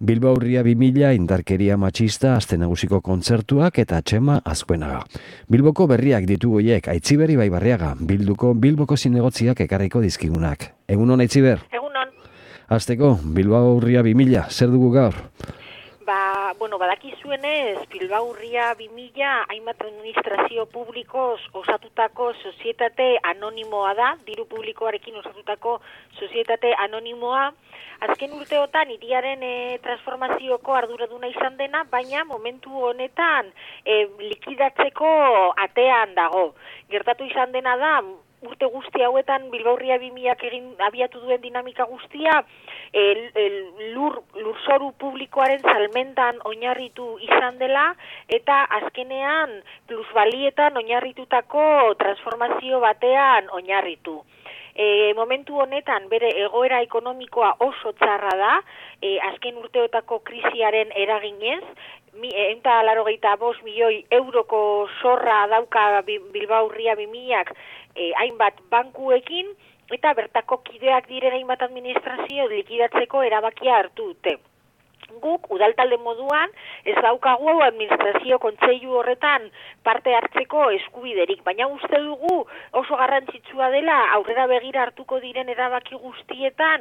Bilbao Urria 2000 indarkeria matxista aste nagusiko kontzertuak eta Txema Azkuenaga. Bilboko berriak ditugu hiek, Aitziber Ibaibarriaga, Bilboko zinegotziak ekarriko dizkigunak. Egunon, Aitziber? Egunon. Hasteko, Bilbao Urria 2000, zer dugu gaur? Badakizuenez, Bilbao Urria 2000 hainbat administrazio publikoz osatutako sozietate anonimoa da, diru publikoarekin osatutako sozietate anonimoa. Azken urteotan hiriaren transformazioko arduraduna izan dena, baina momentu honetan likidatzeko atean dago. Gertatu izan dena da, urte guzti hauetan Bilbao Urria 2000 abiatu duen dinamika guztia, lurzoru publikoaren salmentan oinarritu izan dela, eta azkenean plusbalietan oinarritutako transformazio batean oinarritu. Momentu honetan bere egoera ekonomikoa oso txarra da, azken urteotako krisiaren eraginez, 185 milioi euroko zorra dauka Bilbao Urria 2000 hainbat bankuekin, eta bertako kideak diren hainbat administrazio likidatzeko erabakia hartu dute. Guk, udaltalde moduan, ez daukagu administrazio kontseilu horretan parte hartzeko eskubiderik, baina uste dugu oso garrantzitsua dela aurrera begira hartuko diren erabaki guztietan,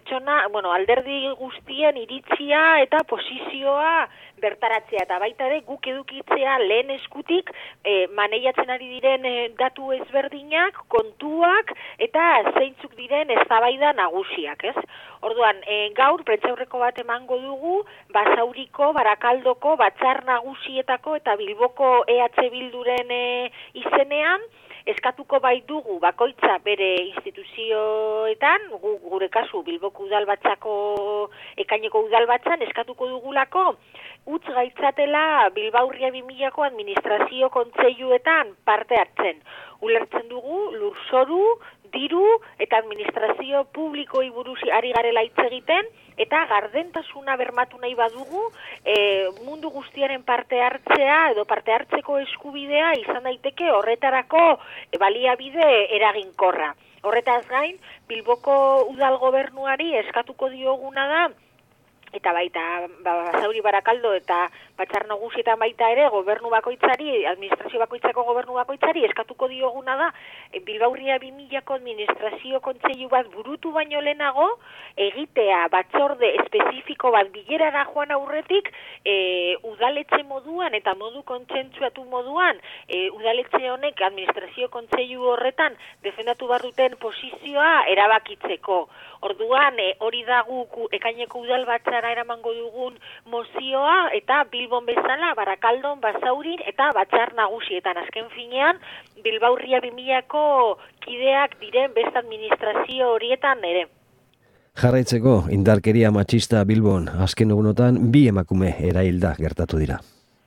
alderdi guztien iritzia eta posizioa bertaratzea, eta baita ere guk edukitzea lehen eskutik maneiatzen ari diren datu ezberdinak, kontuak eta zeintzuk diren eztabaida nagusiak, ez? Orduan, gaur prentsaurreko bat emango dugu Basauriko, Barakaldoko, Batzar Nagusietako eta Bilboko EH Bilduren izenean, eskatuko bai dugu bakoitza bere instituzioetan, gure kasu Bilboko udalbatzako, Ekaineko udalbatzan eskatuko dugulako, utz gaitzatela Bilbao Urria 2000ko administrazio kontseiluetan parte hartzen. Ulertzen dugu lurzoru, diru eta administrazio publikoi buruz ari garela hitz egiten, eta gardentasuna bermatu nahi badugu, mundu guztiaren parte hartzea edo parte hartzeko eskubidea izan daiteke horretarako baliabide eraginkorra. Horretaz gain, Bilboko udal gobernuari eskatuko dioguna da, eta baita Basauri, Barakaldo eta Batzar Nagusietan baita ere gobernu bakoitzari, administrazio bakoitzako gobernu bakoitzari eskatuko dioguna da Bilbao Urria 2000ko administrazio kontseilu bat burutu baino lehenago egitea batzorde espezifiko bat bilerara joan aurretik udaletxe moduan eta modu kontsentsuatu moduan udaletxe honek administrazio kontseilu horretan defendatu barruten posizioa erabakitzeko. Orduan hori da guk Ekaineko udalbatzara eramango dugun mozioa, eta Bilbon bezala, Barakaldon, Basaurin eta Batzar Nagusietan. Azken finean, Bilbao Urria 2000ko kideak diren beste administrazio horietan ere. Jarraitzeko, indarkeria matxista Bilbon, azken egunotan 2 emakume erailda gertatu dira.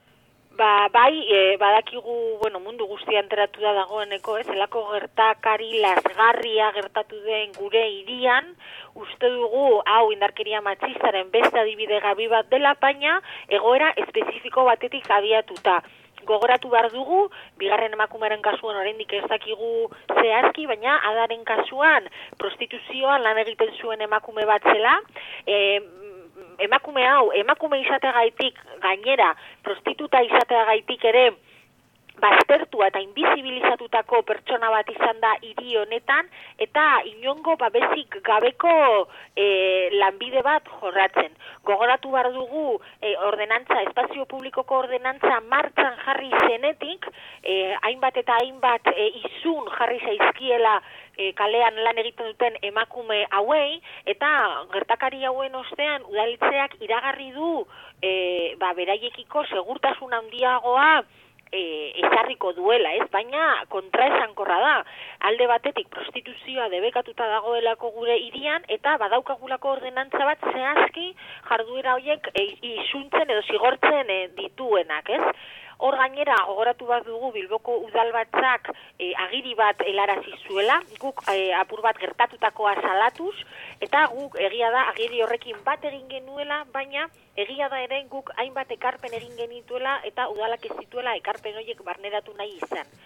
Badakigu, mundu guztia enteratu da dagoeneko, zelako gertakari lasgarria gertatu den gure hirian, uste dugu, hau indarkeria matxistaren beste adibide gabi bat dela, baina egoera espezifiko batetik abiatuta. Gogoratu behar dugu, bigarren emakumearen kasuan oraindik ez dakigu zehazki, baina adaren kasuan prostituzioan lan egiten zuen emakume bat zela, emakume hau, emakume izateagaitik gainera, prostituta izateagaitik ere, baztertua eta inbizibilizatutako pertsona bat izan da hiri honetan, eta inongo babesik gabeko lanbide bat jorratzen. Gogoratu behar dugu espazio publikoko ordenantza martxan jarri zenetik, hainbat eta hainbat izun jarri zaizkiela kalean lan egiten duten emakume hauei, eta gertakari hauen ostean udaletxeak iragarri du beraiekiko segurtasun handiagoa ezarriko duela, baina kontraesankorra da. Alde batetik prostituzioa debekatuta dagoelako gure hirian, eta badaukagulako ordenantza bat zehazki jarduera horiek isuntzen edo zigortzen dituenak, Hor gainera, gogoratu bat dugu Bilboko udalbatzak agiri bat helarazi zuela, guk apur bat gertatutakoa salatuz, eta guk egia da agiri horrekin bat egin genuela, baina egia da ere guk hainbat ekarpen egin genituela eta udalak ez dituela ekarpen horiek barneratu nahi izan.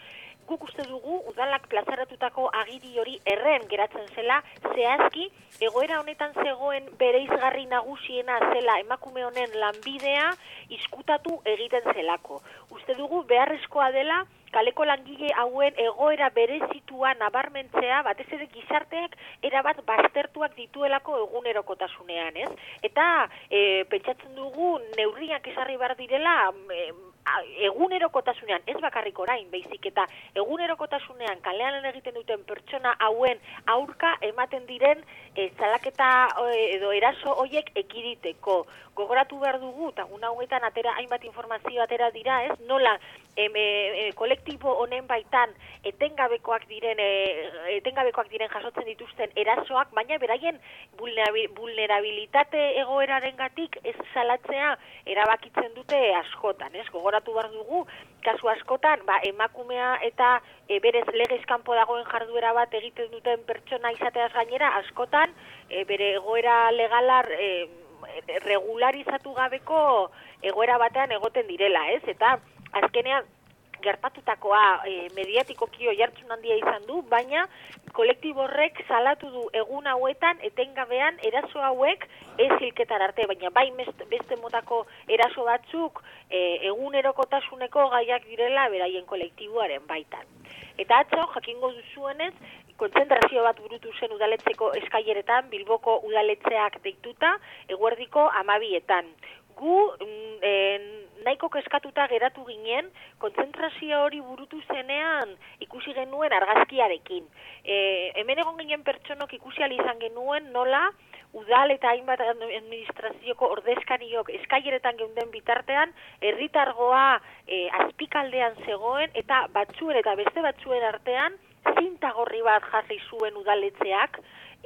guk uste dugu udalak plazaratutako agiri hori erren geratzen zela, zehazki egoera honetan zegoen bereizgarri nagusiena zela emakume honen lanbidea izkutatu egiten zelako. Uste dugu beharrezkoa dela kaleko langile hauen egoera berezitua nabarmentzea, batez ere gizarteak erabat baztertuak dituelako egunerokotasunean, ez? Eta pentsatzen dugu neurriak ezarri behar direla egunerokotasunean, ez bakarrik orain, baizik eta egunerokotasunean kalean lan egiten duten pertsona hauen aurka ematen diren salaketa edo eraso hoiek ekiditeko. Gogoratu behar dugu, eta guna hauetan hainbat informazio atera dira, ez? Nola kolektibo honen baitan etengabekoak diren jasotzen dituzten erasoak, baina beraien vulnerabilitate egoerarengatik ez salatzea erabakitzen dute askotan, ez? Gogoratu behar dugu, kasu askotan, emakumea eta berez legez kanpo dagoen jarduera bat egiten duten pertsona izateaz gainera, askotan bere egoera legalar regularizatu gabeko egoera batean egoten direla, ez? Eta azkenean gertatutakoa mediatikoki oihartzun handia izan du, baina kolektibo horrek salatu du egun hauetan etengabean eraso hauek ez hilketar arte, baina bai beste motako eraso batzuk egunerokotasuneko gaiak direla beraien kolektiboaren baitan. Eta atzo, jakingo duzuenez, kontzentrazio bat burutu zen udaletxeko eskaileretan, Bilboko udaletxeak deituta, eguerdiko 12etan. Gu nahiko keskatuta geratu ginen, kontzentrazio hori burutu zenean ikusi genuen argazkiarekin. Hemen egon ginen pertsonok ikusi ahal izan genuen nola udal eta hainbat administrazioko ordezkariok eskaileretan geunden bitartean, herritargoa azpikaldean zegoen eta batzuen eta beste batzuen artean zinta gorri bat jarri zuen udaletxeak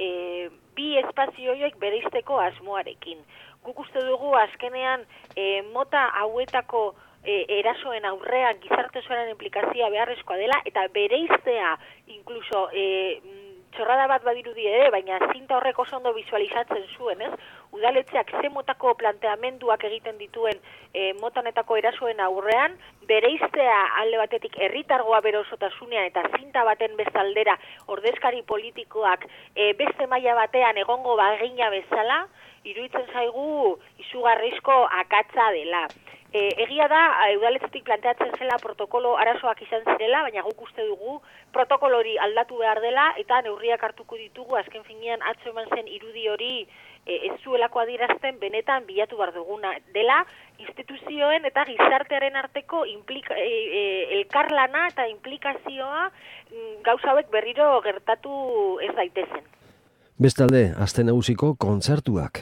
bi espazio horiek bereizteko asmoarekin. Guk uste dugu azkenean mota hauetako erasoen aurrean gizarte osoaren implikazioa beharrezkoa dela eta bereiztea inkluso txorrada bat badirudi ere, baina zinta horrek oso ondo visualizatzen zuen, ez? Udaletxeak ze motako planteamenduak egiten dituen motanetako erasoen aurrean, bereiztea alde batetik herritargoa bere osotasunean eta zinta baten bezaldera ordezkari politikoak beste maila batean egongo bagina bezala, iruditzen zaigu izugarrizko akatsa dela. Egia da, udaletxetik planteatzen zela protokolo arazoak izan zirela, baina guk uste dugu protokolori aldatu behar dela eta neurriak hartuko ditugu, azken finean atzo eman zen irudi hori ez zuelako adierazten benetan bilatu behar duguna dela, instituzioen eta gizartearen arteko elkarlana eta implikazioa gauza hauek berriro gertatu ez daitezen. Bestalde, aste nagusiko kontzertuak.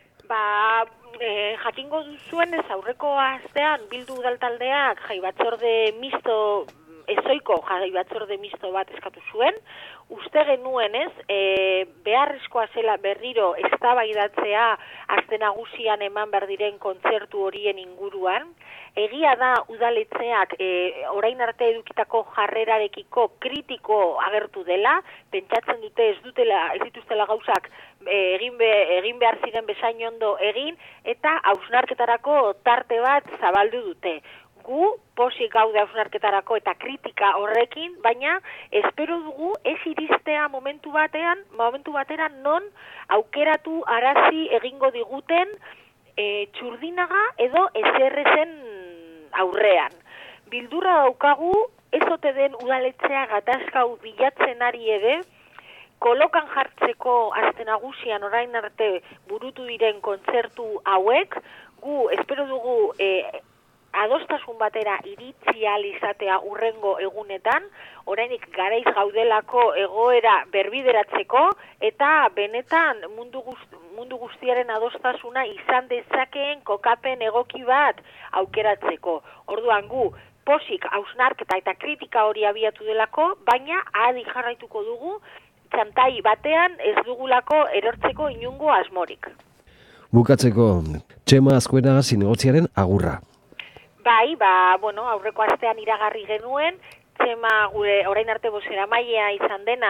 Jakingo duzuen ez aurreko astean bildu udaltaldeak jaibatzorde misto, ezoiko jaibatzorde misto bat eskatu zuen. Uste genuen ez, beharrezkoa zela berriro eztabaidatzea aste nagusian eman behar diren kontzertu horien inguruan. Egia da udaletxeak orain arte edukitako jarrerarekiko kritiko agertu dela, pentsatzen dute ez dituztela gauzak egin behar ziren bezain ondo egin, eta hausnarketarako tarte bat zabaldu dute. Gu pozik gaude hausnarketarako eta kritika horrekin, baina espero dugu ez iristea momentu batera non aukeratu arazi egingo diguten txurdinaga edo eserrezen aurrean. Bildurra daukagu, ez ote den udaletxea gatazkau bilatzen ari ere, kolokan jartzeko aste nagusian orain arte burutu diren kontzertu hauek, gu espero dugu adostasun batera iritsi ahal izatea hurrengo egunetan, orainik garaiz gaudelako egoera berbideratzeko eta benetan mundu guztiaren adostasuna izan dezakeen kokapen egoki bat aukeratzeko. Orduan gu pozik hausnarketa eta kritika hori abiatu delako, baina adi jarraituko dugu txantai batean ez dugulako erortzeko inungo asmorik. Bukatzeko, Txema Azkuenaga zinegotziaren agurra. Bai, aurreko astean iragarri genuen, Txema gure orain arte boseramailea izan denak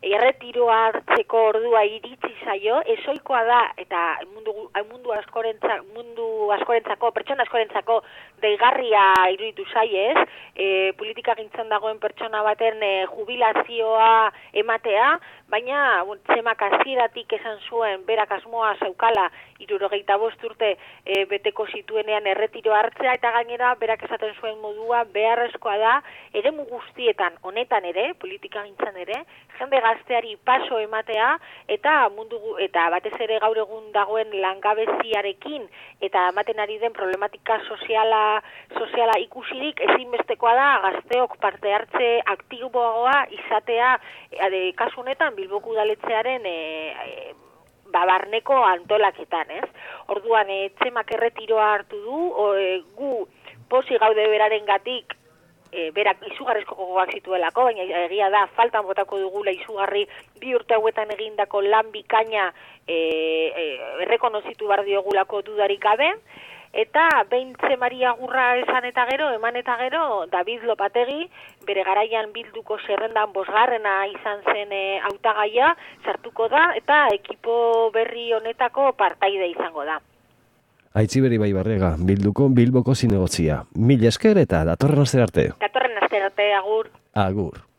erretiroa hartzeko ordua iritsi zaio, ezoikoa da, eta mundu askorentzako, pertsona askorentzako deigarria iruditu zaiez, politika gintzen dagoen pertsona baten jubilazioa ematea, baina Txemak hasieratik esan zuen berak asmoa zeukala 75 urte beteko zituenean erretiroa hartzea, eta gainera berak esaten zuen modua beharrezkoa da eremu guztietan, honetan ere, politika gintzen ere, jende gazteari paso ematea eta eta batez ere gaur egun dagoen langabeziarekin eta ematen ari den problematika soziala ikusirik ezinbestekoa da gazteok parte hartze aktiboagoa izatea, kasu honetan Bilboko udaletxearen barneko antolaketan, ez? Orduan, Txemak erretiroa hartu du, gu posi gaude berarengatik, berak izugarrizko gogoak zituelako, baina egia da, faltan botako dugula izugarri 2 urte hauetan egindako lan bikaina errekonozitu behar diogulako dudarik gabe, eta behin Txemari agurra eman eta gero, David Lopategi, bere garaian Bilduko zerrendan 5. izan zen hautagaia, sartuko da, eta ekipo berri honetako partaide izango da. Aitziber Ibaibarrega, Bilboko zinegotzia. Mila esker eta datorren astera arte. Datorren astera arte, agur. Agur.